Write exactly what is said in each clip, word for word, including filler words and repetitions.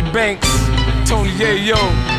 Banks, Tony Yayo,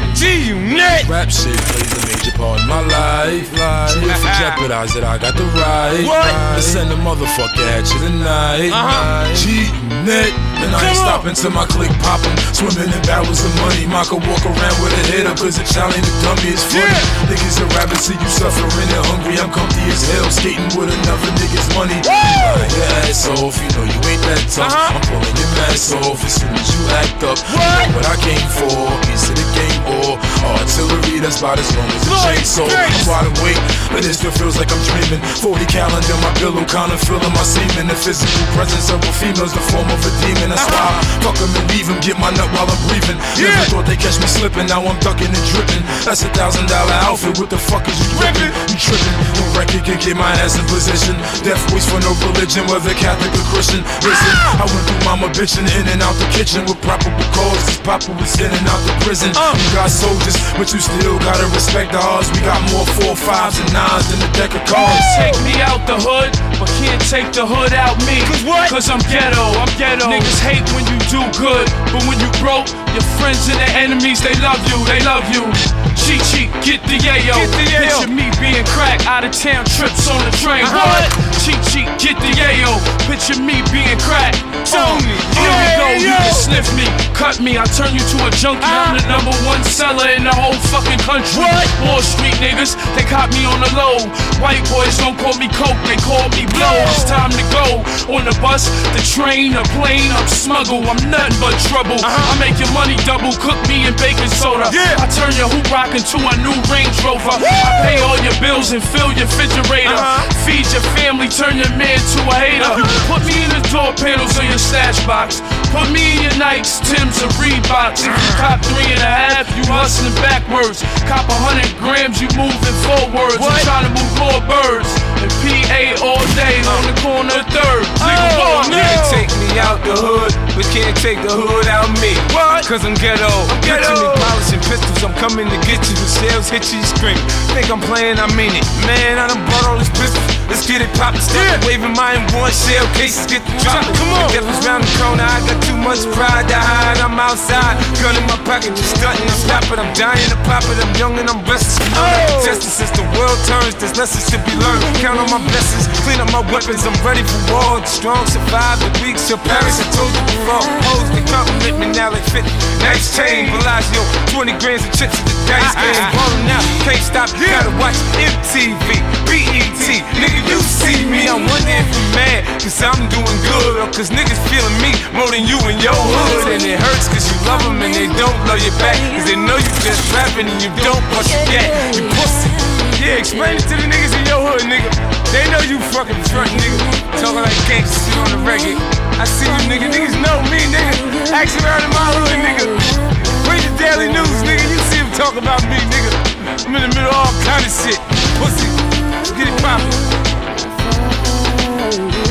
G-Unit. Rap shit plays a major part in my life. So if you jeopardize it, I got the right. What? To send a motherfucker at you tonight. Uh-huh. G-Unit. And I ain't stopping till my click poppin'. Swimming in barrels of money. Ma could walk around with a head up, cause the challenge the dummy is funny. Yeah. Niggas are rapping, see you suffering and hungry. I'm comfy as hell, skating with another nigga's money. Line your ass off, you know you ain't that tough. Uh-huh. I'm pulling your mask off as soon as you act up. What? You know what I came for, piece of the game or artillery that's about as long as a chainsaw. I'm wide awake, but it still feels like I'm dreaming. Forty calendar, my pillow counting, feeling my semen. The physical presence of a female's the form of a demon. That's why I fuck them and leave them, get my nut while I'm breathing. Yeah. Never thought they catch me slipping, now I'm ducking and dripping. That's a thousand dollar outfit, what the fuck is you ripping? You tripping, no record can get my ass in position. Death wish for no religion, whether Catholic or Christian. Listen, I went through mama bitching in and out the kitchen with probable cause, cause Papa was in and out the prison. uh. You got soldiers, but you still gotta respect the odds. We got more four, fives, and nines than the deck of cards. Take me out the hood, but can't take the hood out me. Cause what? Cause I'm ghetto, I'm ghetto. Niggas hate when you do good, but when you broke, your friends and their enemies, they love you, they love you. Cheat, cheat, get the yayo. Get the yayo. Picture me being crack, out of town trips on the train. Uh-huh. What? Cheat, cheat, get the yayo. Picture me being crack. Tony, uh, here we go, you can sniff me, cut me, I turn you to a junkie. Uh-huh. I'm the number one seller in the whole fucking country. What? Wall Street niggas, they caught me on the low. White boys don't call me coke, they call me blow. It's time to go. On the bus, the train, the plane, I'm smuggle, I'm nothing but trouble. Uh-huh. I make your money double, cook me in baking soda. Yeah. I turn your hoop rock into a new Range Rover. Woo! I pay all your bills and fill your refrigerator. Uh-huh. Feed your family, turn your man to a hater. Uh-huh. You can put me in the door panels of your stash box. Put me in your Nikes, Timbs, or Reeboks. If you cop three and a half, you hustling backwards. Cop a hundred grams, you moving forwards. What? I'm trying to move more birds. And P A all day on the corner of third. Nigga, oh, no. Can't take me out the hood, but can't take the hood out me. What? Cause I'm ghetto. I'm ghetto. Picture me polishing pistols, I'm coming to get you. The shells hit you, you scream. Think I'm playing, I mean it. Man, I done bought all these pistols. Let's get it poppin', start yeah. waving my one shell cases, get the drop. Come on. The devil's round the corner, I got too much pride to hide. I'm outside, gun in my pocket, just stunting. I'm stopping, I'm dying to pop it. I'm young and I'm restless. Oh. Testing since the world turns, there's lessons to be learned. Count on my blessings, clean up my weapons. I'm ready for war. The strong survive, the weak shall perish. I told you before. Hoes they compliment me now like fifty. Nice chain, Bellagio, twenty grams of chips at the dice game. Ballin' out, can't stop. Gotta watch M T V, B E T. Nigga, you see me, I'm wondering if you mad, cause I'm doing good, or cause niggas feeling me more than you in your hood. And it hurts cause you love them and they don't love you back, cause they know you just rapping and you don't bust your gat. You pussy. Yeah, explain it to the niggas in your hood, nigga. They know you fucking front, nigga. Talking like gangsters on the reggae. I see you, nigga. Niggas know me, nigga. Action around in my hood, nigga. Read the Daily News, nigga. You see them talking about me, nigga. I'm in the middle of all kind of shit. Pussy. Let's get it poppin'.